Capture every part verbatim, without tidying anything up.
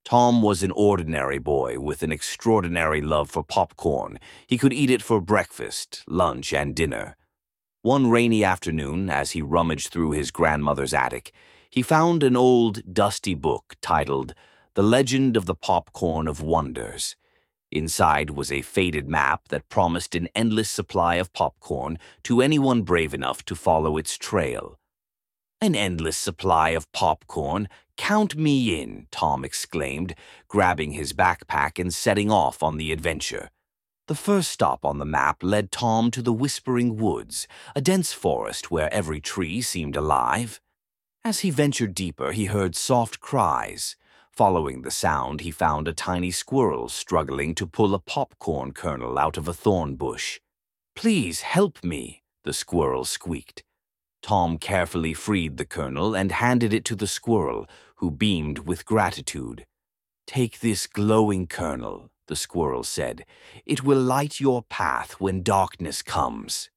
Tom was an ordinary boy with an extraordinary love for popcorn. He could eat it for breakfast, lunch, and dinner. One rainy afternoon, as he rummaged through his grandmother's attic, he found an old, dusty book titled The Legend of the Popcorn of Wonders. Inside was a faded map that promised an endless supply of popcorn to anyone brave enough to follow its trail. "An endless supply of popcorn? Count me in," Tom exclaimed, grabbing his backpack and setting off on the adventure. The first stop on the map led Tom to the Whispering Woods, a dense forest where every tree seemed alive. As he ventured deeper, he heard soft cries. Following the sound, he found a tiny squirrel struggling to pull a popcorn kernel out of a thorn bush. "Please help me," the squirrel squeaked. Tom carefully freed the kernel and handed it to the squirrel, who beamed with gratitude. "Take this glowing kernel," the squirrel said. "It will light your path when darkness comes."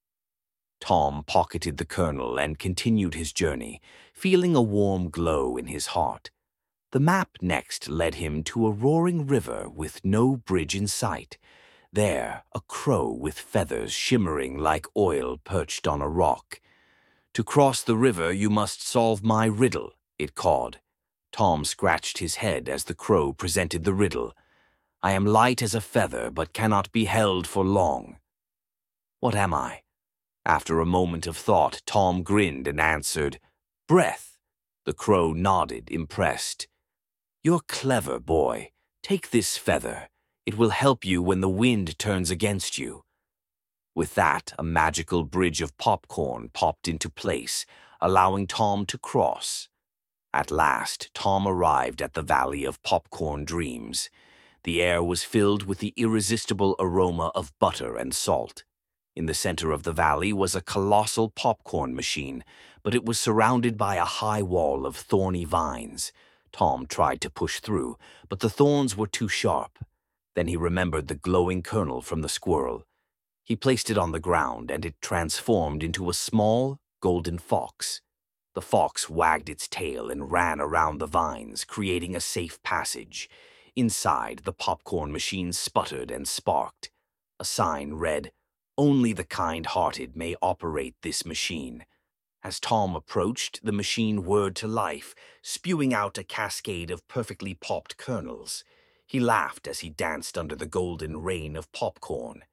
Tom pocketed the kernel and continued his journey, feeling a warm glow in his heart. The map next led him to a roaring river with no bridge in sight. There, a crow with feathers shimmering like oil perched on a rock. "To cross the river, you must solve my riddle," it called. Tom scratched his head as the crow presented the riddle. "I am light as a feather, but cannot be held for long." "What am I?" After a moment of thought, Tom grinned and answered, "Breath." The crow nodded, impressed. "You're clever, boy. Take this feather. It will help you when the wind turns against you." With that, a magical bridge of popcorn popped into place, allowing Tom to cross. At last, Tom arrived at the Valley of Popcorn Dreams. The air was filled with the irresistible aroma of butter and salt. In the center of the valley was a colossal popcorn machine, but it was surrounded by a high wall of thorny vines. Tom tried to push through, but the thorns were too sharp. Then he remembered the glowing kernel from the squirrel. He placed it on the ground, and it transformed into a small, golden fox. The fox wagged its tail and ran around the vines, creating a safe passage. Inside, the popcorn machine sputtered and sparked. A sign read, "Only the kind-hearted may operate this machine." As Tom approached, the machine whirred to life, spewing out a cascade of perfectly popped kernels. He laughed as he danced under the golden rain of popcorn.